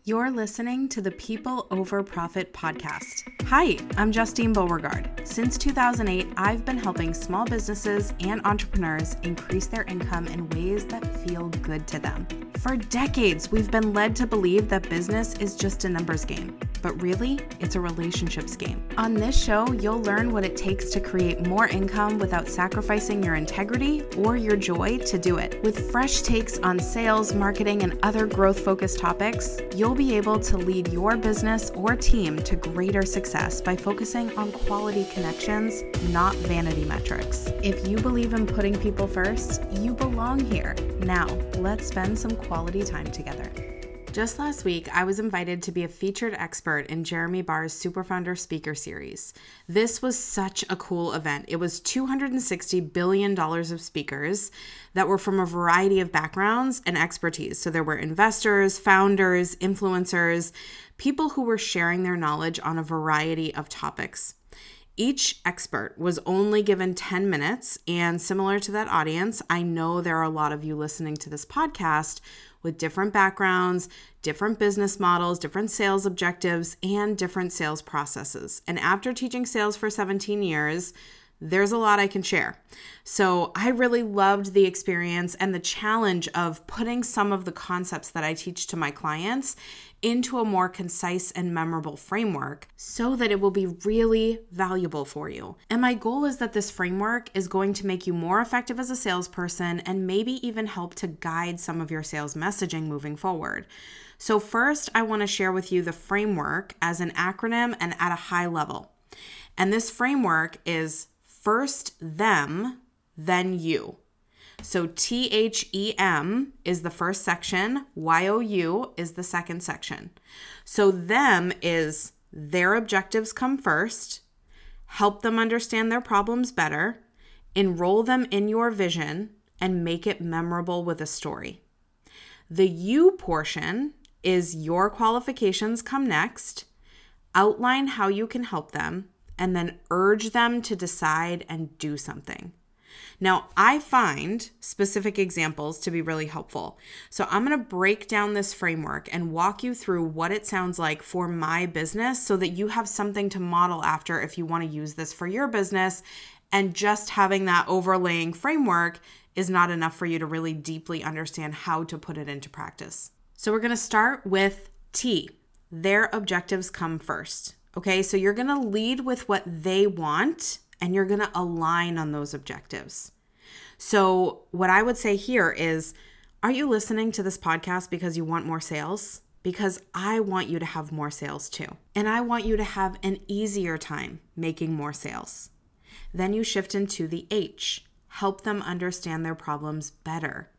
You're listening to the People Over Profit podcast. Hi, I'm Justine Beauregard. Since 2008, I've been helping small businesses and entrepreneurs increase their income in ways that feel good to them. For decades, we've been led to believe that business is just a numbers game, but really, it's a relationships game. On this show, you'll learn what it takes to create more income without sacrificing your integrity or your joy to do it. With fresh takes on sales, marketing, and other growth-focused topics, you'll be able to lead your business or team to greater success by focusing on quality connections, not vanity metrics. If you believe in putting people first, you belong here. Now, let's spend some quality time together. Just last week, I was invited to be a featured expert in Jeremy Barr's Superfounder Speaker Series. This was such a cool event. It was $260 billion of speakers that were from a variety of backgrounds and expertise. So there were investors, founders, influencers, people who were sharing their knowledge on a variety of topics. Each expert was only given 10 minutes, and similar to that audience, I know there are a lot of you listening to this podcast with different backgrounds, different business models, different sales objectives, and different sales processes. And after teaching sales for 17 years, there's a lot I can share. So I really loved the experience and the challenge of putting some of the concepts that I teach to my clients into a more concise and memorable framework so that it will be really valuable for you. And my goal is that this framework is going to make you more effective as a salesperson and maybe even help to guide some of your sales messaging moving forward. So first, I want to share with you the framework as an acronym and at a high level. And this framework is first them, then you. So THEM is the first section, YOU is the second section. So them is their objectives come first, help them understand their problems better, enroll them in your vision, and make it memorable with a story. The you portion is your qualifications come next, outline how you can help them, and then urge them to decide and do something. Now, I find specific examples to be really helpful. So I'm going to break down this framework and walk you through what it sounds like for my business so that you have something to model after if you want to use this for your business. And just having that overlaying framework is not enough for you to really deeply understand how to put it into practice. So we're going to start with T. Their objectives come first. Okay, so you're going to lead with what they want and you're going to align on those objectives. So what I would say here is, are you listening to this podcast because you want more sales? Because I want you to have more sales too. And I want you to have an easier time making more sales. Then you shift into the H, help them understand their problems better.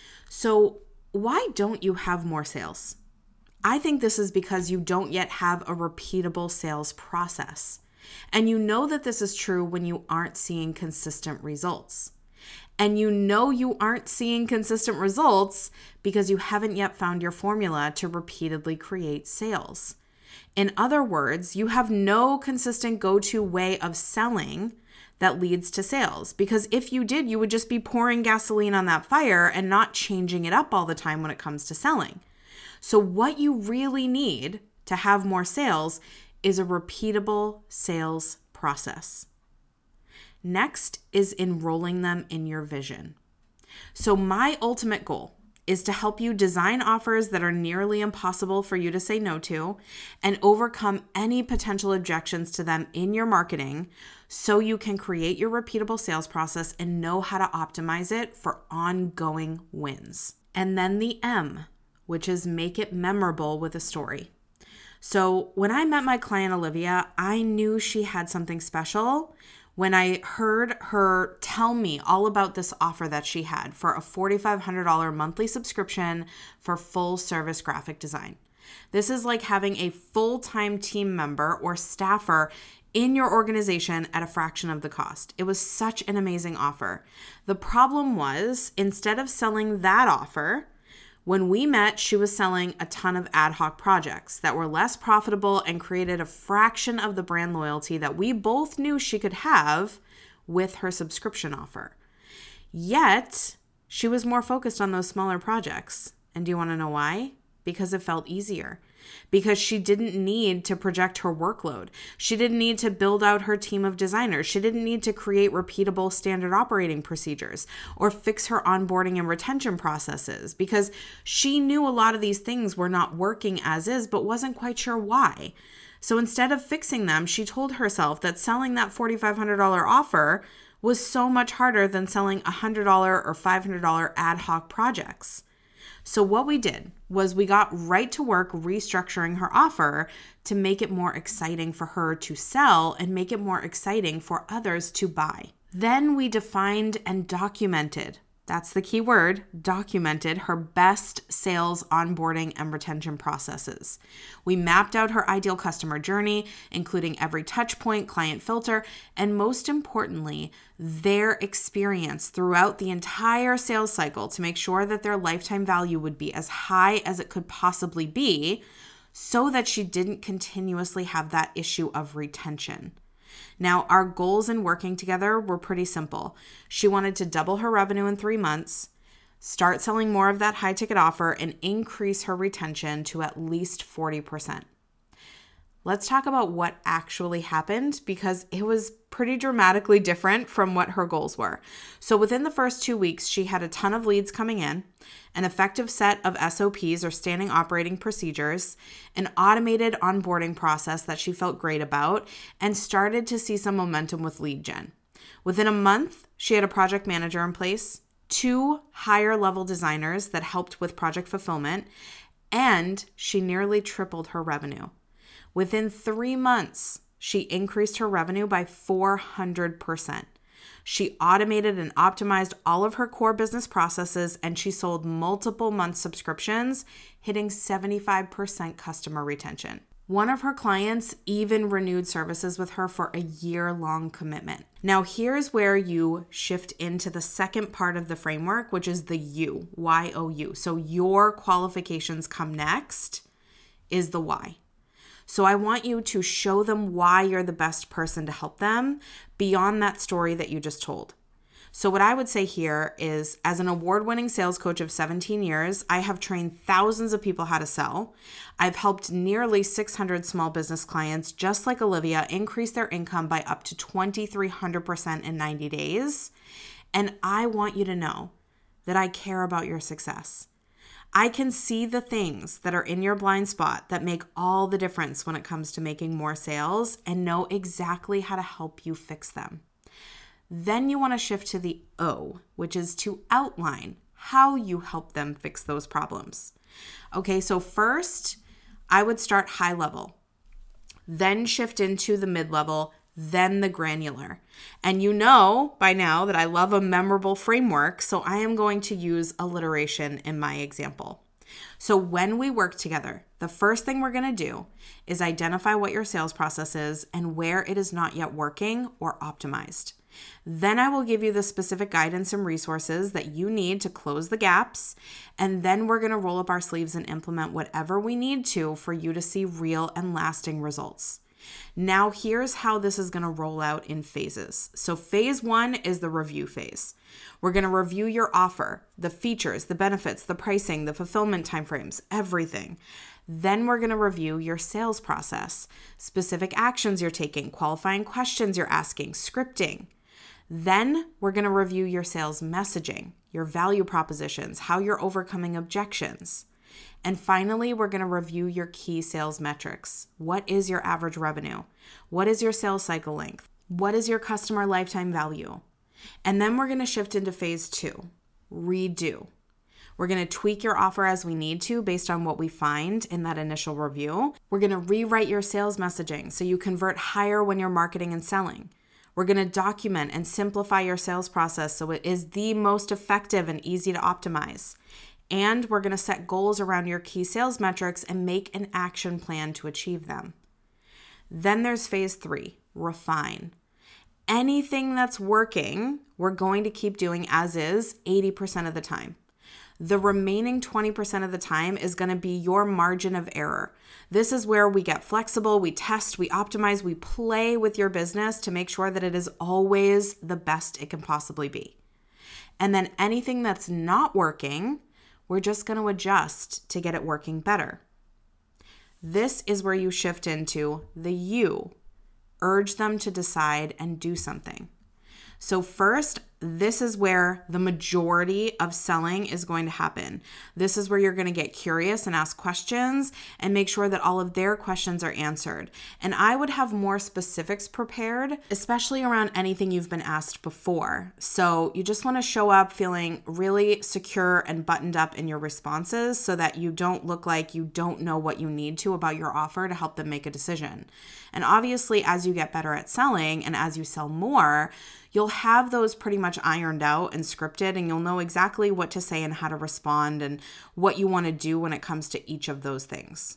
So why don't you have more sales? I think this is because you don't yet have a repeatable sales process. And you know that this is true when you aren't seeing consistent results. And you know you aren't seeing consistent results because you haven't yet found your formula to repeatedly create sales. In other words, you have no consistent go-to way of selling that leads to sales. Because if you did, you would just be pouring gasoline on that fire and not changing it up all the time when it comes to selling. So what you really need to have more sales is a repeatable sales process. Next is enrolling them in your vision. So my ultimate goal is to help you design offers that are nearly impossible for you to say no to and overcome any potential objections to them in your marketing so you can create your repeatable sales process and know how to optimize it for ongoing wins. And then the M, which is make it memorable with a story. So when I met my client, Olivia, I knew she had something special when I heard her tell me all about this offer that she had for a $4,500 monthly subscription for full service graphic design. This is like having a full-time team member or staffer in your organization at a fraction of the cost. It was such an amazing offer. The problem was, instead of selling that offer, when we met, she was selling a ton of ad hoc projects that were less profitable and created a fraction of the brand loyalty that we both knew she could have with her subscription offer. Yet, she was more focused on those smaller projects. And do you want to know why? Because it felt easier. because she didn't need to project her workload. She didn't need to build out her team of designers. She didn't need to create repeatable standard operating procedures or fix her onboarding and retention processes, because she knew a lot of these things were not working as is, but wasn't quite sure why. So instead of fixing them, she told herself that selling that $4,500 offer was so much harder than selling $100 or $500 ad hoc projects. So what we did was we got right to work restructuring her offer to make it more exciting for her to sell and make it more exciting for others to buy. Then we defined and documented, that's the key word, documented her best sales onboarding and retention processes. We mapped out her ideal customer journey, including every touch point, client filter, and most importantly, their experience throughout the entire sales cycle to make sure that their lifetime value would be as high as it could possibly be, so that she didn't continuously have that issue of retention. Now, our goals in working together were pretty simple. She wanted to double her revenue in 3 months, start selling more of that high ticket offer, and increase her retention to at least 40%. Let's talk about what actually happened, because it was pretty dramatically different from what her goals were. So within the first 2 weeks, she had a ton of leads coming in, an effective set of SOPs or standing operating procedures, an automated onboarding process that she felt great about, and started to see some momentum with lead gen. Within a month, she had a project manager in place, 2 higher level designers that helped with project fulfillment, and she nearly tripled her revenue. Within 3 months, she increased her revenue by 400%. She automated and optimized all of her core business processes, and she sold multiple month subscriptions, hitting 75% customer retention. One of her clients even renewed services with her for a year-long commitment. Now, here's where you shift into the second part of the framework, which is the U, Y-O-U. So your qualifications come next is the why. So I want you to show them why you're the best person to help them beyond that story that you just told. So what I would say here is, as an award-winning sales coach of 17 years, I have trained thousands of people how to sell. I've helped nearly 600 small business clients, just like Olivia, increase their income by up to 2,300% in 90 days. And I want you to know that I care about your success. I can see the things that are in your blind spot that make all the difference when it comes to making more sales, and know exactly how to help you fix them. Then you want to shift to the O, which is to outline how you help them fix those problems. Okay, so first, I would start high level, then shift into the mid-level, then the granular. And you know by now that I love a memorable framework, so I am going to use alliteration in my example. So when we work together, the first thing we're going to do is identify what your sales process is and where it is not yet working or optimized. Then I will give you the specific guidance and resources that you need to close the gaps, and then we're going to roll up our sleeves and implement whatever we need to for you to see real and lasting results. Now, here's how this is going to roll out in phases. So phase 1 is the review phase. We're going to review your offer, the features, the benefits, the pricing, the fulfillment timeframes, everything. Then we're going to review your sales process, specific actions you're taking, qualifying questions you're asking, scripting. Then we're going to review your sales messaging, your value propositions, how you're overcoming objections. And finally, we're going to review your key sales metrics. What is your average revenue? What is your sales cycle length? What is your customer lifetime value? And then we're going to shift into phase 2, redo. We're going to tweak your offer as we need to based on what we find in that initial review. We're going to rewrite your sales messaging so you convert higher when you're marketing and selling. We're going to document and simplify your sales process so it is the most effective and easy to optimize. And we're going to set goals around your key sales metrics and make an action plan to achieve them. Then there's phase 3, refine. Anything that's working, we're going to keep doing as is 80% of the time. The remaining 20% of the time is going to be your margin of error. This is where we get flexible, we test, we optimize, we play with your business to make sure that it is always the best it can possibly be. And then anything that's not working, we're just going to adjust to get it working better. This is where you shift into the you. Urge them to decide and do something. So first, this is where the majority of selling is going to happen. This is where you're going to get curious and ask questions and make sure that all of their questions are answered. And I would have more specifics prepared, especially around anything you've been asked before. So you just want to show up feeling really secure and buttoned up in your responses so that you don't look like you don't know what you need to about your offer to help them make a decision. And obviously, as you get better at selling and as you sell more, you'll have those pretty much ironed out and scripted, and you'll know exactly what to say and how to respond and what you want to do when it comes to each of those things.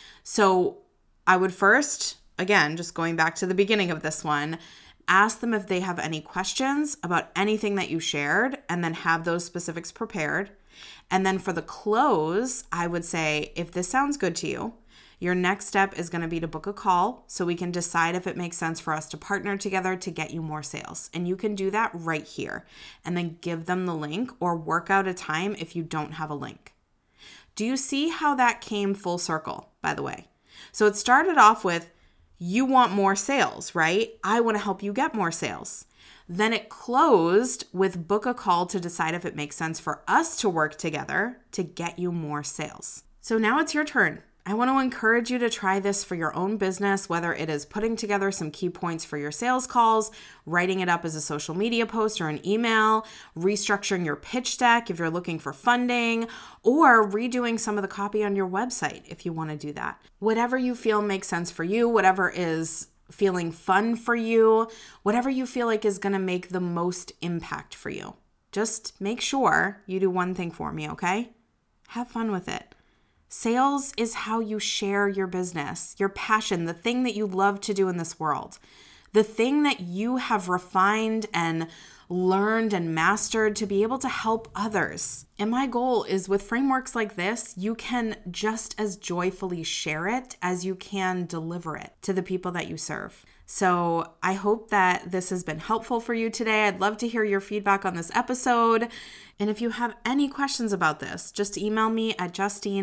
So I would first, again, just going back to the beginning of this one, ask them if they have any questions about anything that you shared, and then have those specifics prepared. And then for the close, I would say, if this sounds good to you, your next step is going to be to book a call so we can decide if it makes sense for us to partner together to get you more sales. And you can do that right here and then give them the link or work out a time if you don't have a link. Do you see how that came full circle, by the way? So it started off with, you want more sales, right? I want to help you get more sales. Then it closed with book a call to decide if it makes sense for us to work together to get you more sales. So now it's your turn. I want to encourage you to try this for your own business, whether it is putting together some key points for your sales calls, writing it up as a social media post or an email, restructuring your pitch deck if you're looking for funding, or redoing some of the copy on your website if you want to do that. Whatever you feel makes sense for you, whatever is feeling fun for you, whatever you feel like is going to make the most impact for you. Just make sure you do one thing for me, okay? Have fun with it. Sales is how you share your business, your passion, the thing that you love to do in this world, the thing that you have refined and learned and mastered to be able to help others. And my goal is with frameworks like this, you can just as joyfully share it as you can deliver it to the people that you serve. So I hope that this has been helpful for you today. I'd love to hear your feedback on this episode. And if you have any questions about this, just email me at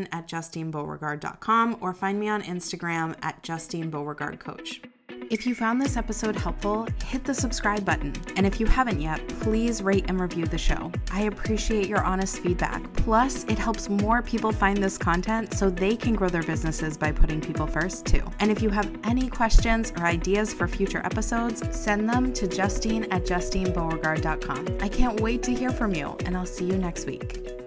justine@justinebeauregard.com or find me on Instagram at JustineBeauregardCoach. If you found this episode helpful, hit the subscribe button. And if you haven't yet, please rate and review the show. I appreciate your honest feedback. Plus, it helps more people find this content so they can grow their businesses by putting people first too. And if you have any questions or ideas for future episodes, send them to Justine@JustineBeauregard.com. I can't wait to hear from you, and I'll see you next week.